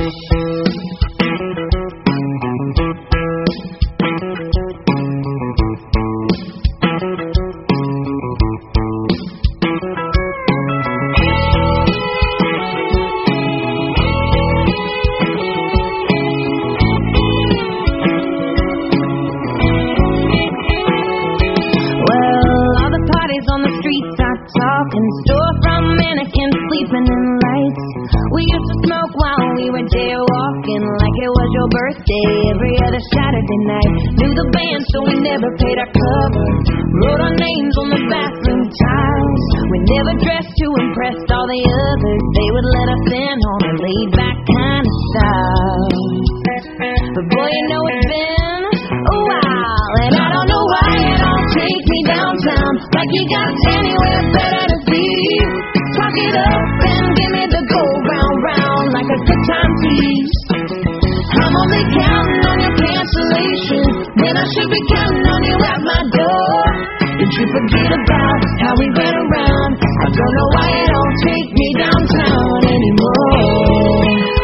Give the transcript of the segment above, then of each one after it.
On the streets are talking, storefront mannequins sleeping in lights. We used to smoke while we were jaywalking, like it was your birthday every other Saturday night. Knew the band so we never paid our cover, wrote our names on the bathroom tiles. We never dressed to impress all the others, they would let us in on a laid back kind of style. But boy, you know it's been a while, and I don't know why you don't take me downtown like you got anywhere better to be. Talk it up and give me the go round round like a good time tease. I'm only counting on your cancellation when I should be counting on you at my door. Did you forget about how we went around? I don't know why you don't take me downtown anymore.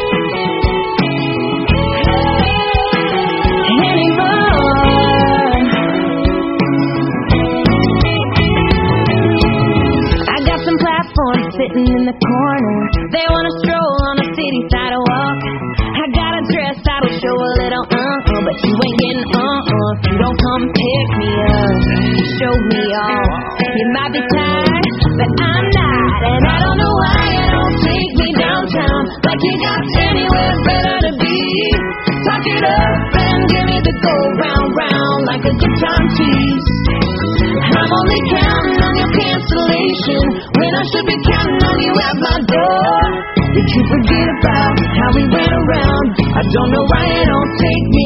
Sitting in the corner, they wanna stroll on a city sidewalk. I got a dress that'll show a little but you ain't getting if you don't come pick me up. You showed me all. You might be tired, but I'm not, and I don't know why you don't take me downtown like you got anywhere better to be. Talk it up and give me the go round round like a good time tease. I'm only counting on your cancellation when I should be counting on you at my door. Did you forget about how we went around? I don't know why you don't take me